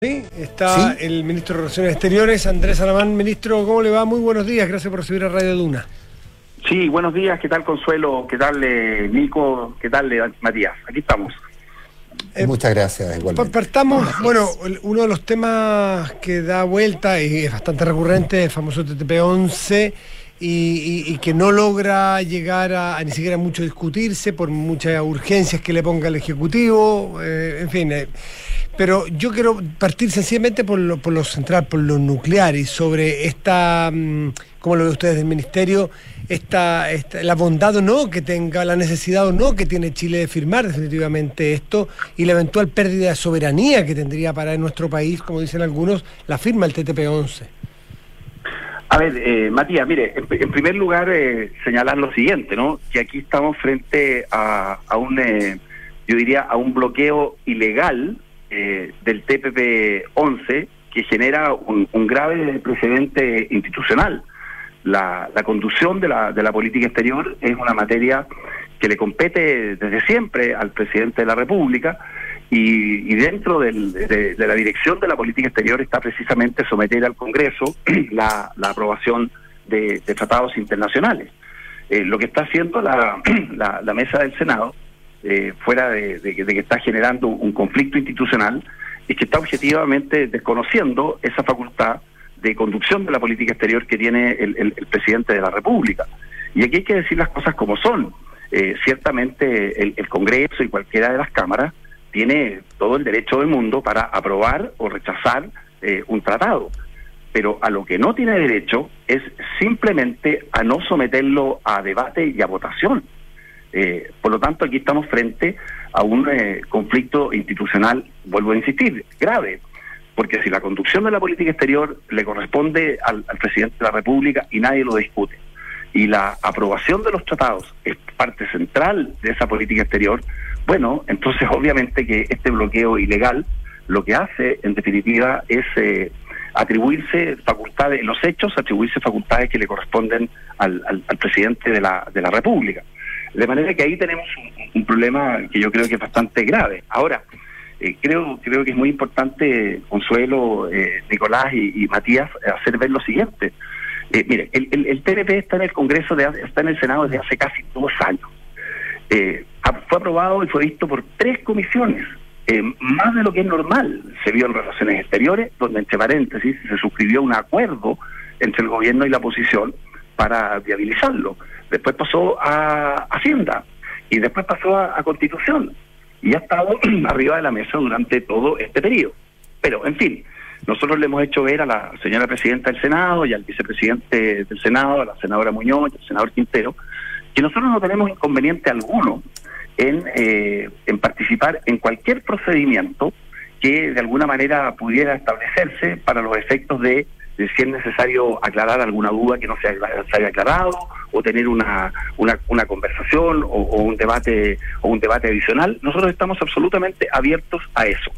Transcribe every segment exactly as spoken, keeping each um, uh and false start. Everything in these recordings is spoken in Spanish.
Sí, está ¿Sí? El ministro de Relaciones Exteriores, Andrés Alamán. Ministro, ¿cómo le va? Muy buenos días, gracias por recibir a Radio Duna. Sí, buenos días, ¿qué tal Consuelo? ¿Qué tal eh, Nico? ¿Qué tal eh, Matías? Aquí estamos. Eh, Muchas gracias, igualmente. Partamos, bueno, uno de los temas que da vuelta y es bastante recurrente, el famoso T T P once, y, y, y que no logra llegar a, a ni siquiera mucho discutirse por muchas urgencias que le ponga el Ejecutivo, eh, en fin... Eh, Pero yo quiero partir sencillamente por lo, por lo central, por lo nuclear y sobre esta, ¿cómo lo ven ustedes del Ministerio? Esta, esta, la bondad o no que tenga, la necesidad o no que tiene Chile de firmar definitivamente esto y la eventual pérdida de soberanía que tendría para nuestro país, como dicen algunos, la firma del T T P once. A ver, eh, Matías, mire, en, en primer lugar eh, señalar lo siguiente, ¿no? Que aquí estamos frente a, a un, eh, yo diría, a un bloqueo ilegal Eh, del T P P once que genera un, un grave precedente institucional. La, la conducción de la, de la política exterior es una materia que le compete desde siempre al presidente de la República y, y dentro del, de, de la dirección de la política exterior está precisamente someter al Congreso la, la aprobación de, de tratados internacionales. Eh, lo que está haciendo la, la, la mesa del Senado, Eh, fuera de, de, de que está generando un conflicto institucional, es que está objetivamente desconociendo esa facultad de conducción de la política exterior que tiene el, el, el presidente de la República. Y aquí hay que decir las cosas como son. Eh, ciertamente el, el Congreso y cualquiera de las cámaras tiene todo el derecho del mundo para aprobar o rechazar eh, un tratado, pero a lo que no tiene derecho es simplemente a no someterlo a debate y a votación. Eh, por lo tanto, aquí estamos frente a un eh, conflicto institucional, vuelvo a insistir, grave, porque si la conducción de la política exterior le corresponde al, al presidente de la República y nadie lo discute, y la aprobación de los tratados es parte central de esa política exterior, bueno, entonces obviamente que este bloqueo ilegal lo que hace, en definitiva, es eh, atribuirse facultades, en los hechos, atribuirse facultades que le corresponden al, al, al presidente de la, de la República. De manera que ahí tenemos un, un problema que yo creo que es bastante grave. Ahora, eh, creo creo que es muy importante, Consuelo, eh, Nicolás y, y Matías, hacer ver lo siguiente. Eh, mire, el, el, el T P P está en el Congreso, de, está en el Senado desde hace casi dos años. Eh, fue aprobado y fue visto por tres comisiones, eh, más de lo que es normal. Se vio en Relaciones Exteriores, donde, entre paréntesis, se suscribió un acuerdo entre el gobierno y la oposición para viabilizarlo. Después pasó a Hacienda y después pasó a, a Constitución y ha estado arriba de la mesa durante todo este periodo. Pero, en fin, nosotros le hemos hecho ver a la señora presidenta del Senado y al vicepresidente del Senado, a la senadora Muñoz y al senador Quintero, que nosotros no tenemos inconveniente alguno en, eh, en participar en cualquier procedimiento que de alguna manera pudiera establecerse para los efectos de de si es necesario aclarar alguna duda que no se haya aclarado, o tener una una, una conversación o, o un debate o un debate adicional. Nosotros estamos absolutamente abiertos a eso.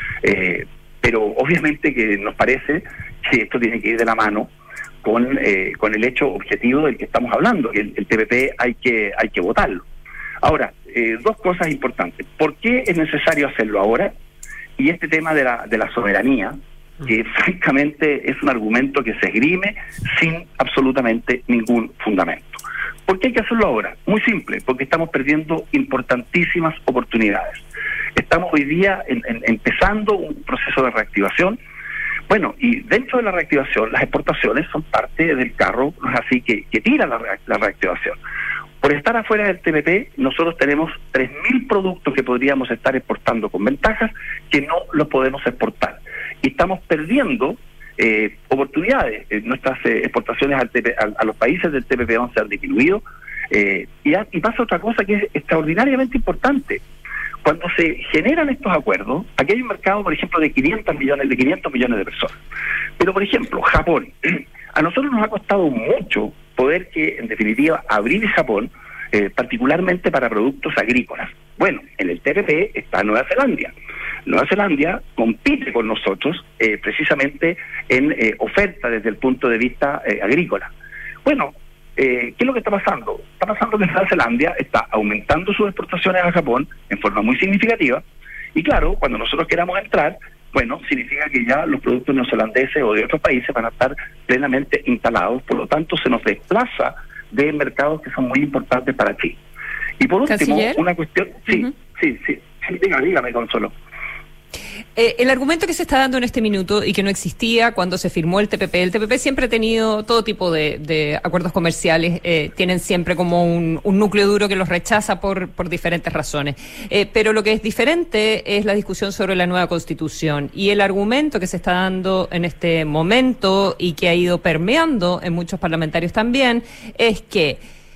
Eh, pero obviamente que nos parece que esto tiene que ir de la mano con eh, con el hecho objetivo del que estamos hablando, que el, el T P P hay que hay que votarlo. Ahora, eh, dos cosas importantes. ¿Por qué es necesario hacerlo ahora? Y este tema de la de la soberanía, que francamente es un argumento que se esgrime sin absolutamente ningún fundamento. ¿Por qué hay que hacerlo ahora? Muy simple, porque estamos perdiendo importantísimas oportunidades. Estamos hoy día en, en, empezando un proceso de reactivación. Bueno, y dentro de la reactivación, las exportaciones son parte del carro, así que, que tira la, la reactivación. Por estar afuera del T P P, nosotros tenemos tres mil productos que podríamos estar exportando con ventajas que no los podemos exportar. Y estamos perdiendo eh, oportunidades. Eh, nuestras eh, exportaciones al T P, a, a los países del T P P once han disminuido. Eh, y, a, y pasa otra cosa que es extraordinariamente importante. Cuando se generan estos acuerdos, aquí hay un mercado, por ejemplo, de quinientos millones, de quinientos millones de personas. Pero, por ejemplo, Japón. A nosotros nos ha costado mucho poder que, en definitiva, abrir Japón, eh, particularmente para productos agrícolas. Bueno, en el T P P está Nueva Zelanda. Nueva Zelanda compite con nosotros eh, precisamente en eh, oferta desde el punto de vista eh, agrícola. Bueno, eh, ¿qué es lo que está pasando? Está pasando que Nueva Zelanda está aumentando sus exportaciones a Japón en forma muy significativa y claro, cuando nosotros queramos entrar, bueno, significa que ya los productos neozelandeses o de otros países van a estar plenamente instalados, por lo tanto se nos desplaza de mercados que son muy importantes para Chile. Y por último, ¿Canciller? una cuestión, sí, uh-huh. sí, sí, sí, dígame, dígame, Consuelo. Eh, el argumento que se está dando en este minuto y que no existía cuando se firmó el T P P, el T P P siempre ha tenido todo tipo de, de acuerdos comerciales, eh, tienen siempre como un, un núcleo duro que los rechaza por, por diferentes razones, eh, pero lo que es diferente es la discusión sobre la nueva Constitución, y el argumento que se está dando en este momento y que ha ido permeando en muchos parlamentarios también es que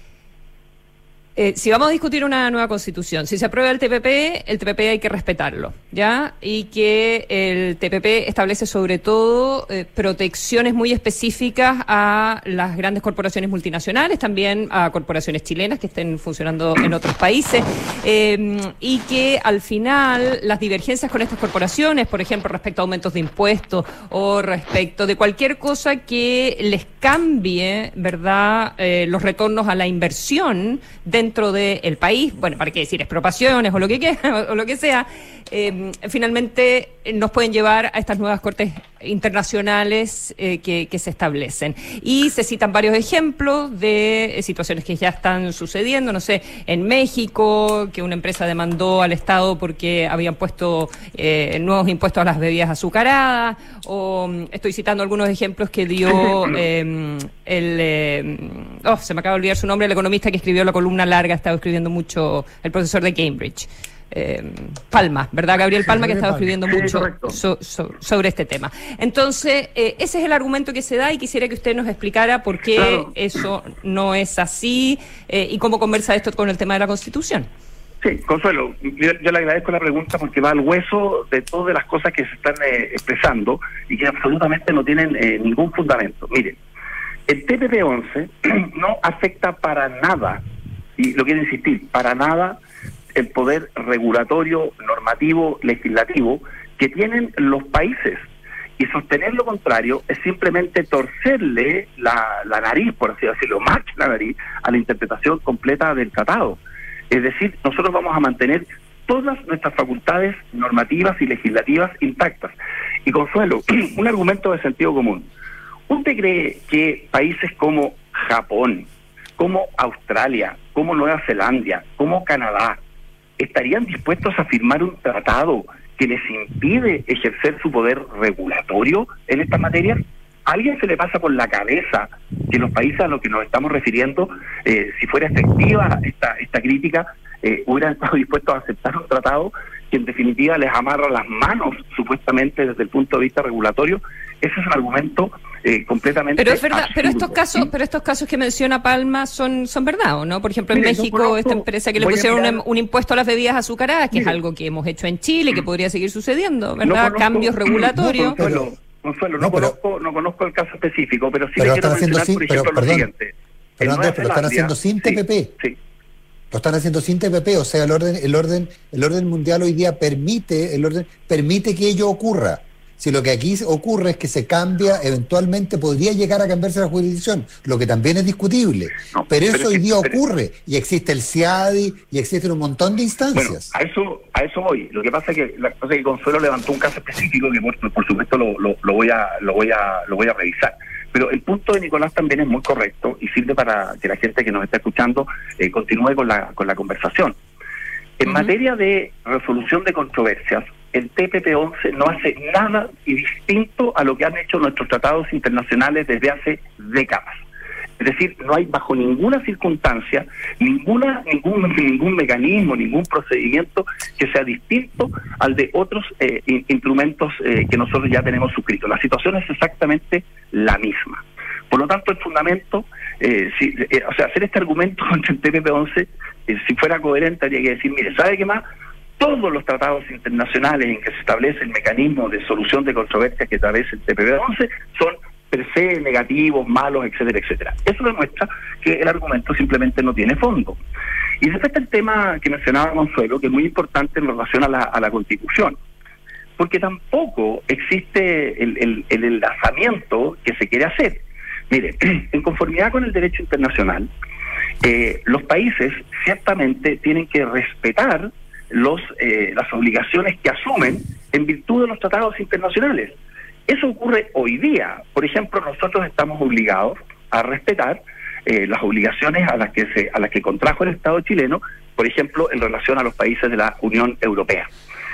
Eh, si vamos a discutir una nueva Constitución, si se aprueba el T P P, el T P P hay que respetarlo, ¿ya? Y que el T P P establece sobre todo eh, protecciones muy específicas a las grandes corporaciones multinacionales, también a corporaciones chilenas que estén funcionando en otros países, eh, y que al final las divergencias con estas corporaciones, por ejemplo, respecto a aumentos de impuestos o respecto de cualquier cosa que les cambie, ¿verdad?, eh, los retornos a la inversión dentro dentro del país, bueno, para qué decir, expropiaciones o lo que quiera, o lo que sea, eh, finalmente nos pueden llevar a estas nuevas cortes internacionales eh, que, que se establecen. Y se citan varios ejemplos de eh, situaciones que ya están sucediendo, no sé, en México, que una empresa demandó al Estado porque habían puesto eh, nuevos impuestos a las bebidas azucaradas, o estoy citando algunos ejemplos que dio eh, el, eh, oh, se me acaba de olvidar su nombre, el economista que escribió la columna larga, ha estado escribiendo mucho, el profesor de Cambridge. Eh, Palma, ¿verdad? Gabriel Palma, que ha estado escribiendo mucho so, so, sobre este tema. Entonces, eh, ese es el argumento que se da y quisiera que usted nos explicara por qué claro. eso no es así eh, y cómo conversa esto con el tema de la Constitución. Sí, Consuelo, yo, yo le agradezco la pregunta porque va al hueso de todas las cosas que se están eh, expresando y que absolutamente no tienen eh, ningún fundamento. Miren, el T P P once no afecta para nada, y lo quiero insistir, para nada el poder regulatorio, normativo, legislativo que tienen los países. Y sostener lo contrario es simplemente torcerle la, la nariz, por así decirlo, más que la nariz, a la interpretación completa del tratado. Es decir, nosotros vamos a mantener todas nuestras facultades normativas y legislativas intactas. Y Consuelo, un argumento de sentido común. ¿Usted cree que países como Japón, como Australia, como Nueva Zelanda, como Canadá, estarían dispuestos a firmar un tratado que les impide ejercer su poder regulatorio en estas materias? ¿A alguien se le pasa por la cabeza que los países a los que nos estamos refiriendo, eh, si fuera efectiva esta, esta crítica, eh, hubieran estado dispuestos a aceptar un tratado que en definitiva les amarra las manos supuestamente desde el punto de vista regulatorio? Ese es un argumento eh, completamente pero es verdad absurdo, pero estos casos ¿sí? pero estos casos que menciona Palma son son verdad, ¿o no? Por ejemplo, en Mire, México conozco, esta empresa que le pusieron un, un impuesto a las bebidas azucaradas, que Mire, es algo que hemos hecho en Chile, que podría seguir sucediendo, ¿verdad? No conozco, Cambios regulatorios. No, Consuelo, Consuelo, no, no, pero, conozco no conozco el caso específico, pero sí pero le quiero mencionar, sin, por ejemplo, pero, lo perdón, siguiente. Pero Andrés, pero lo están haciendo sin T P P. Sí, sí. Lo están haciendo sin T P P, o sea, el orden el orden el orden mundial hoy día permite el orden permite que ello ocurra. Si lo que aquí ocurre es que se cambia, eventualmente podría llegar a cambiarse la jurisdicción, lo que también es discutible. No, pero, pero eso hoy día pero, ocurre, y existe el C I A D I, y existen un montón de instancias. Bueno, a eso a eso voy. Lo que pasa es que la cosa es que Consuelo levantó un caso específico que por, por supuesto lo, lo, lo voy a lo voy a lo voy a revisar. Pero el punto de Nicolás también es muy correcto y sirve para que la gente que nos está escuchando eh, continúe con la con la conversación. En uh-huh. materia de resolución de controversias, el T P P once no hace nada y distinto a lo que han hecho nuestros tratados internacionales desde hace décadas. Es decir, no hay bajo ninguna circunstancia, ninguna ningún ningún mecanismo, ningún procedimiento que sea distinto al de otros eh, instrumentos eh, que nosotros ya tenemos suscritos. La situación es exactamente la misma. Por lo tanto, el fundamento, eh, si, eh, o sea, hacer este argumento contra el T P P once, eh, si fuera coherente, habría que decir, mire, ¿sabe qué más? Todos los tratados internacionales en que se establece el mecanismo de solución de controversias que establece el T P P once son per se negativos, malos, etcétera, etcétera. Eso demuestra que el argumento simplemente no tiene fondo. Y después está el tema que mencionaba Consuelo, que es muy importante en relación a la, a la Constitución, porque tampoco existe el, el, el enlazamiento que se quiere hacer. Mire, en conformidad con el derecho internacional, eh, los países ciertamente tienen que respetar los eh, las obligaciones que asumen en virtud de los tratados internacionales. Eso ocurre hoy día. Por ejemplo, nosotros estamos obligados a respetar eh, las obligaciones a las que se a las que contrajo el Estado chileno, por ejemplo, en relación a los países de la Unión Europea.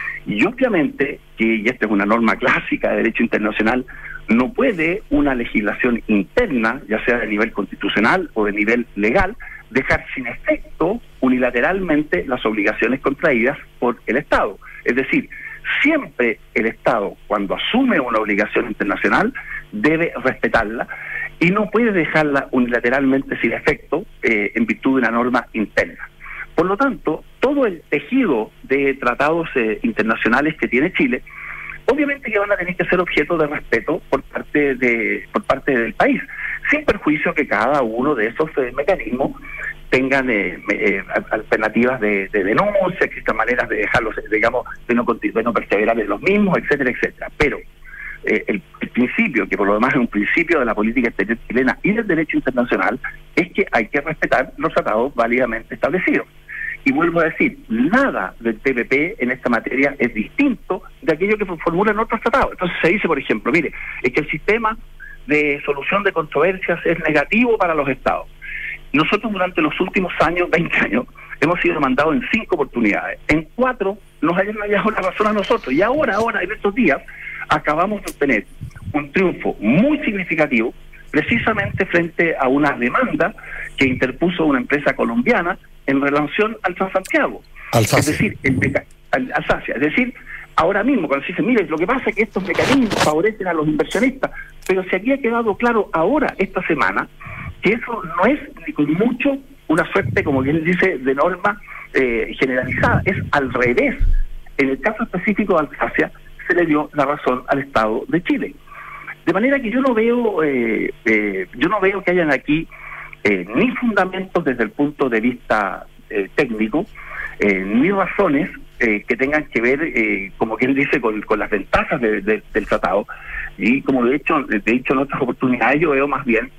Y obviamente, que y esta es una norma clásica de derecho internacional, no puede una legislación interna, ya sea de nivel constitucional o de nivel legal, dejar sin efecto unilateralmente las obligaciones contraídas por el Estado. Es decir, siempre el Estado, cuando asume una obligación internacional, debe respetarla y no puede dejarla unilateralmente sin efecto eh, en virtud de una norma interna. Por lo tanto, todo el tejido de tratados eh, internacionales que tiene Chile, obviamente que van a tener que ser objeto de respeto por parte de por parte del país, sin perjuicio que cada uno de esos eh, mecanismos tengan eh, eh, alternativas de, de denuncia, existan maneras de dejarlos, digamos, de no, de no perseverar en los mismos, etcétera, etcétera. Pero eh, el, el principio, que por lo demás es un principio de la política exterior chilena y del derecho internacional, es que hay que respetar los tratados válidamente establecidos. Y vuelvo a decir, nada del T P P en esta materia es distinto de aquello que formulan otros tratados. Entonces se dice, por ejemplo, mire, es que el sistema de solución de controversias es negativo para los estados. Nosotros durante los últimos años, veinte años, hemos sido demandados en cinco oportunidades. En cuatro nos hayan hallado la razón a nosotros. Y ahora, ahora, en estos días, acabamos de obtener un triunfo muy significativo, precisamente frente a una demanda que interpuso una empresa colombiana en relación al Transantiago. Alsacia. Es decir, el meca- al, Alsacia. Es decir, ahora mismo cuando se dice, mire, lo que pasa es que estos mecanismos favorecen a los inversionistas, pero se había quedado claro ahora, esta semana, que eso no es ni con mucho una suerte, como bien dice, de norma eh, generalizada, es al revés. En el caso específico de Alsacia, se le dio la razón al Estado de Chile. De manera que yo no veo, eh, eh, yo no veo que hayan aquí eh, ni fundamentos desde el punto de vista eh, técnico, eh, ni razones eh, que tengan que ver, eh, como quien dice, con, con las ventajas de, de, del tratado. Y como de hecho, de hecho en otras oportunidades yo veo más bien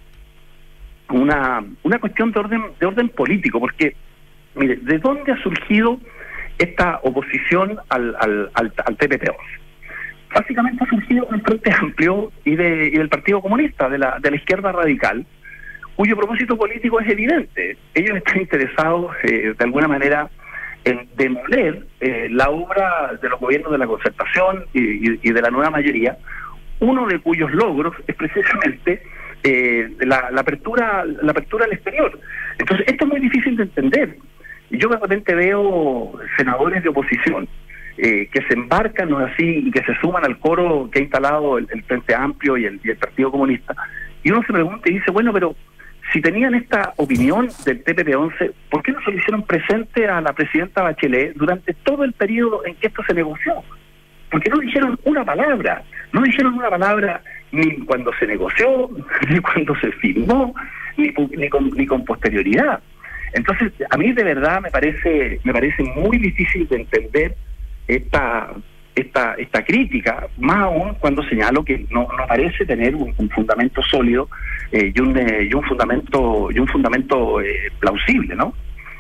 una una cuestión de orden de orden político, porque mire, ¿de dónde ha surgido esta oposición al al, al, al T P P once? Básicamente ha surgido en el Frente Amplio y, de, y del Partido Comunista, de la, de la izquierda radical, cuyo propósito político es evidente. Ellos están interesados, eh, de alguna manera, en demoler eh, la obra de los gobiernos de la concertación y, y, y de la nueva mayoría, uno de cuyos logros es precisamente eh, la, la apertura la apertura al exterior. Entonces, esto es muy difícil de entender. Yo de repente veo senadores de oposición Eh, que se embarcan, ¿no es así?, y que se suman al coro que ha instalado el, el Frente Amplio y el, y el Partido Comunista, y uno se pregunta y dice, bueno, pero si tenían esta opinión del T P P once, ¿por qué no se lo hicieron presente a la presidenta Bachelet durante todo el periodo en que esto se negoció? ¿Por qué no dijeron una palabra? No dijeron una palabra ni cuando se negoció, ni cuando se firmó, ni, ni, con, ni con posterioridad. Entonces, a mí de verdad me parece, me parece muy difícil de entender esta esta esta crítica, más aún cuando señalo que no, no parece tener un, un fundamento sólido eh, y un eh, y un fundamento y un fundamento eh, plausible, ¿no?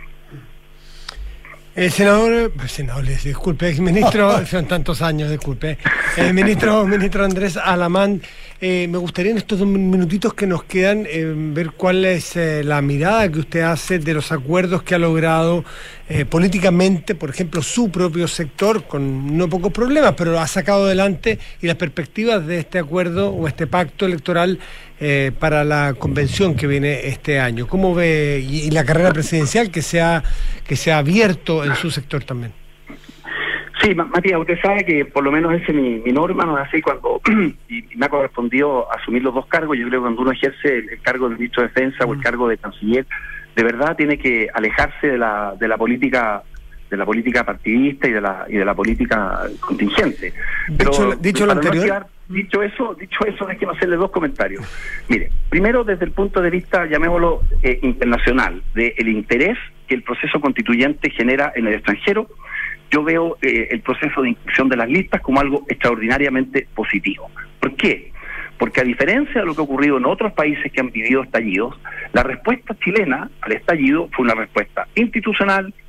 El senador, senador, disculpe, ministro, son tantos años, disculpe. El ministro, ministro Andrés Alamán, eh, me gustaría en estos dos minutitos que nos quedan eh, ver cuál es eh, la mirada que usted hace de los acuerdos que ha logrado eh, políticamente, por ejemplo, su propio sector, con no pocos problemas, pero lo ha sacado adelante, y las perspectivas de este acuerdo o este pacto electoral eh, para la convención que viene este año. ¿Cómo ve, y, y la carrera presidencial que se ha, que se ha abierto en su sector también? Sí, Matías, usted sabe que por lo menos ese es mi, mi norma, no es así, cuando y me ha correspondido asumir los dos cargos. Yo creo que cuando uno ejerce el, el cargo de ministro de Defensa mm. o el cargo de canciller, de verdad tiene que alejarse de la de la política de la política partidista y de la y de la política contingente. Pero dicho, dicho lo anterior, no quedar, dicho eso, dicho eso, déjeme hacerle dos comentarios. Mire, primero desde el punto de vista, llamémoslo eh, internacional, de el interés que el proceso constituyente genera en el extranjero. Yo veo eh, el proceso de inscripción de las listas como algo extraordinariamente positivo. ¿Por qué? Porque a diferencia de lo que ha ocurrido en otros países que han vivido estallidos, la respuesta chilena al estallido fue una respuesta institucional,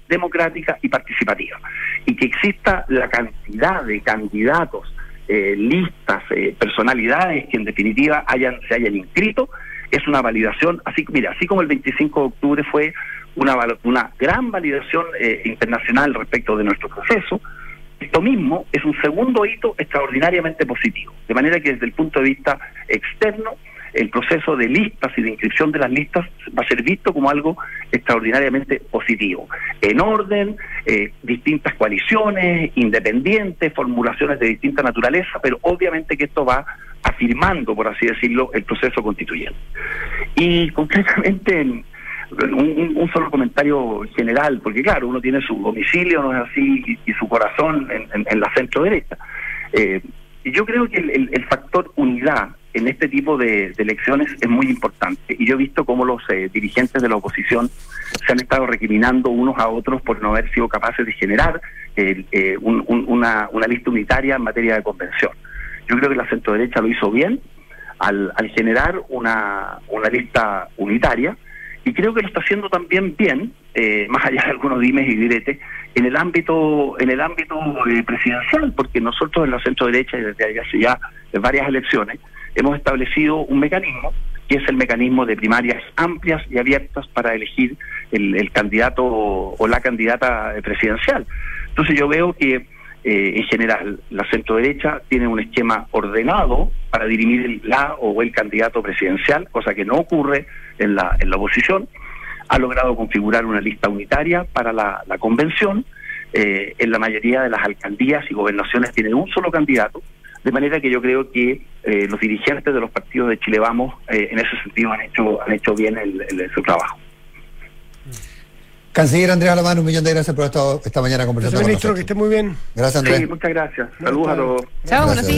democrática y participativa. Y que exista la cantidad de candidatos, eh, listas, eh, personalidades que en definitiva hayan se hayan inscrito, es una validación, así mira, así como el veinticinco de octubre fue una, una gran validación eh, internacional respecto de nuestro proceso, esto mismo es un segundo hito extraordinariamente positivo. De manera que desde el punto de vista externo, el proceso de listas y de inscripción de las listas va a ser visto como algo extraordinariamente positivo. En orden, eh, distintas coaliciones, independientes, formulaciones de distinta naturaleza, pero obviamente que esto va afirmando, por así decirlo, el proceso constituyente. Y concretamente, un, un, un solo comentario general, porque claro, uno tiene su domicilio, no es así, y, y su corazón en, en, en la centro derecha. Eh, y yo creo que el, el, el factor unidad en este tipo de, de elecciones es muy importante, y yo he visto cómo los eh, dirigentes de la oposición se han estado recriminando unos a otros por no haber sido capaces de generar eh, eh, un, un, una, una lista unitaria en materia de convención. Yo creo que la centroderecha lo hizo bien al, al generar una, una lista unitaria, y creo que lo está haciendo también bien, eh, más allá de algunos dimes y diretes, en el ámbito en el ámbito eh, presidencial, porque nosotros en la centroderecha, y desde hace ya varias elecciones, hemos establecido un mecanismo, que es el mecanismo de primarias amplias y abiertas para elegir el, el candidato o, o la candidata presidencial. Entonces yo veo que eh, en general la centroderecha tiene un esquema ordenado para dirimir el, la o el candidato presidencial, cosa que no ocurre en la, en la oposición. Ha logrado configurar una lista unitaria para la, la convención. Eh, en la mayoría de las alcaldías y gobernaciones tiene un solo candidato, de manera que yo creo que eh, los dirigentes de los partidos de Chile Vamos eh, en ese sentido han hecho han hecho bien el, el, su trabajo. Canciller Andrés Alamán, un millón de gracias por estar esta mañana conversando Gracias, con ministro, nosotros. que esté muy bien. Gracias, Andrés. Sí, muchas gracias. Saludos a todos. Chao, buenos días.